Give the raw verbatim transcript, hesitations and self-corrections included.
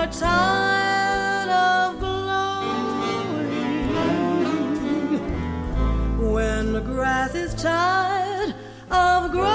you're tired of blowing, when the grass is tired of growing,